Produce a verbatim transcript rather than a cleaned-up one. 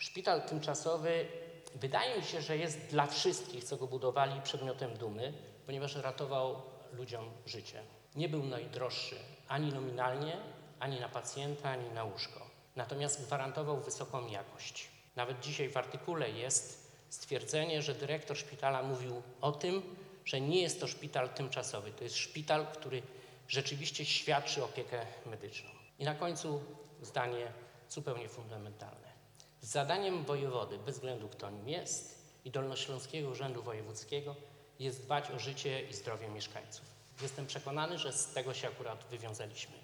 Szpital tymczasowy wydaje mi się, że jest dla wszystkich, co go budowali, przedmiotem dumy, ponieważ ratował ludziom życie. Nie był najdroższy ani nominalnie, ani na pacjenta, ani na łóżko. Natomiast gwarantował wysoką jakość. Nawet dzisiaj w artykule jest stwierdzenie, że dyrektor szpitala mówił o tym, że nie jest to szpital tymczasowy. To jest szpital, który rzeczywiście świadczy opiekę medyczną. I na końcu zdanie zupełnie fundamentalne. Zadaniem wojewody, bez względu kto nim jest, i Dolnośląskiego Urzędu Wojewódzkiego jest dbać o życie i zdrowie mieszkańców. Jestem przekonany, że z tego się akurat wywiązaliśmy.